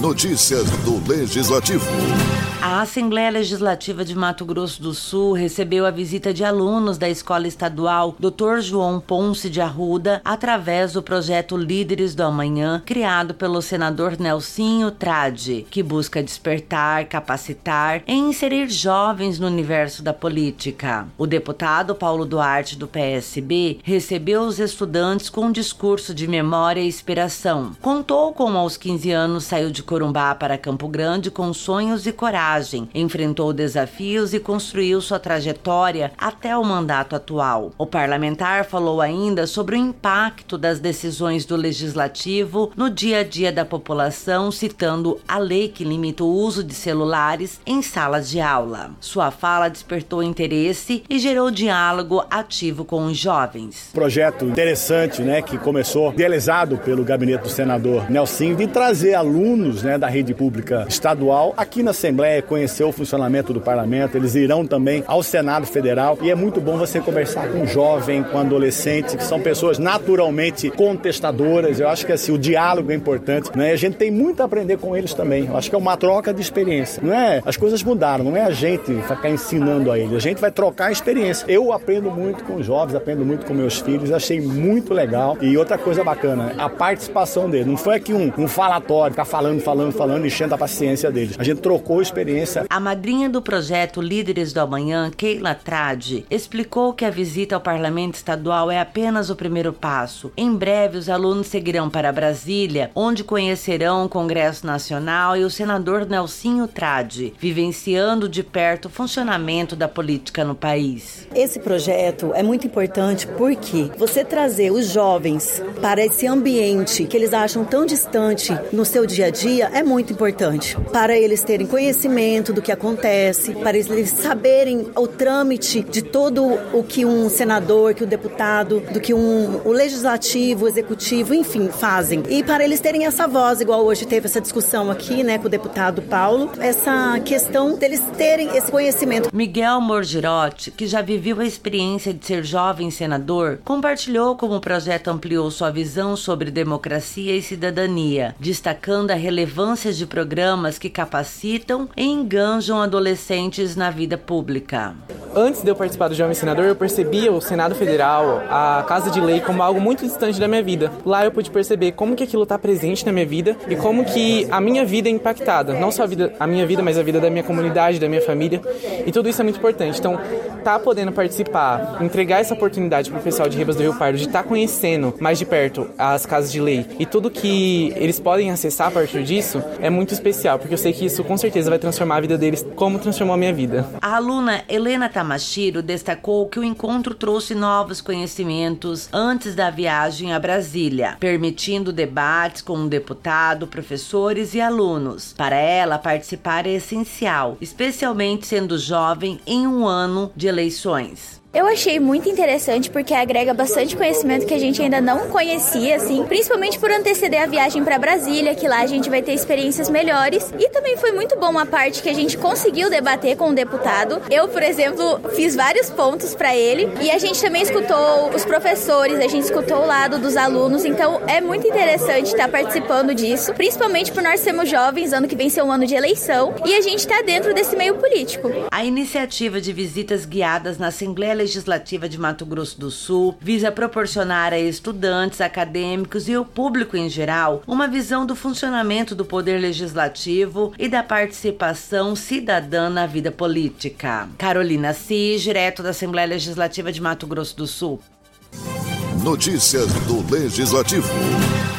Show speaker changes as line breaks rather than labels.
Notícias do Legislativo.
A Assembleia Legislativa de Mato Grosso do Sul recebeu a visita de alunos da Escola Estadual Dr. João Ponce de Arruda através do projeto Líderes do Amanhã, criado pelo senador Nelsinho Trade, que busca despertar, capacitar e inserir jovens no universo da política. O deputado Paulo Duarte, do PSB, recebeu os estudantes com um discurso de memória e inspiração. Contou como aos 15 anos saiu de Corumbá para Campo Grande com sonhos e coragem, enfrentou desafios e construiu sua trajetória até o mandato atual. O parlamentar falou ainda sobre o impacto das decisões do Legislativo no dia a dia da população, citando a lei que limita o uso de celulares em salas de aula. Sua fala despertou interesse e gerou diálogo ativo com os jovens.
Projeto interessante, que começou idealizado pelo gabinete do senador Nelsinho, de trazer alunos, da rede pública estadual aqui na Assembleia, conhecer o funcionamento do parlamento. Eles irão também ao Senado Federal e é muito bom você conversar com jovem, com adolescente, que são pessoas naturalmente contestadoras. Eu acho que o diálogo é importante, A gente tem muito a aprender com eles também. Eu acho que é uma troca de experiência, As coisas mudaram, não é a gente ficar ensinando a eles, a gente vai trocar a experiência. Eu aprendo muito com os jovens, aprendo muito com meus filhos, achei muito legal. E outra coisa bacana, a participação deles. Não foi aqui um falatório, ficar falando, enchendo a paciência deles. A gente trocou experiência.
A madrinha do projeto Líderes do Amanhã, Keila Trade, explicou que a visita ao Parlamento Estadual é apenas o primeiro passo. Em breve, os alunos seguirão para Brasília, onde conhecerão o Congresso Nacional e o senador Nelsinho Trade, vivenciando de perto o funcionamento da política no país.
Esse projeto é muito importante porque você trazer os jovens para esse ambiente que eles acham tão distante no seu dia a dia é muito importante. Para eles terem conhecimento do que acontece, para eles saberem o trâmite de todo o que um senador, que o deputado, do que o legislativo, o executivo, enfim, fazem. E para eles terem essa voz, igual hoje teve essa discussão aqui, com o deputado Paulo, essa questão deles terem esse conhecimento.
Miguel Morgirotti, que já viveu a experiência de ser jovem senador, compartilhou como o projeto ampliou sua visão sobre democracia e cidadania, destacando a relevância de programas que capacitam e enganjam adolescentes na vida pública.
Antes de eu participar do Jovem Senador, eu percebia o Senado Federal, a Casa de Lei, como algo muito distante da minha vida. Lá eu pude perceber como que aquilo está presente na minha vida e como que a minha vida é impactada. Não só a minha vida, mas a vida da minha comunidade, da minha família. E tudo isso é muito importante. Então, podendo participar, entregar essa oportunidade para o pessoal de Ribas do Rio Pardo, de estar conhecendo mais de perto as Casas de Lei e tudo que eles podem acessar a partir disso, é muito especial, porque eu sei que isso com certeza vai transformar a vida deles como transformou a minha vida.
A aluna Helena Tamashiro destacou que o encontro trouxe novos conhecimentos antes da viagem a Brasília, permitindo debates com o deputado, professores e alunos. Para ela, participar é essencial, especialmente sendo jovem em um ano de eleições.
Eu achei muito interessante porque agrega bastante conhecimento que a gente ainda não conhecia, principalmente por anteceder a viagem para Brasília, que lá a gente vai ter experiências melhores. E também foi muito bom a parte que a gente conseguiu debater com o deputado. Eu, por exemplo, fiz vários pontos para ele e a gente também escutou os professores, a gente escutou o lado dos alunos. Então é muito interessante estar participando disso, principalmente por nós sermos jovens, ano que vem ser um ano de eleição e a gente está dentro desse meio político.
A iniciativa de visitas guiadas na Assembleia Legislativa de Mato Grosso do Sul visa proporcionar a estudantes, acadêmicos e o público em geral uma visão do funcionamento do poder legislativo e da participação cidadã na vida política. Carolina Cis, direto da Assembleia Legislativa de Mato Grosso do Sul.
Notícias do Legislativo.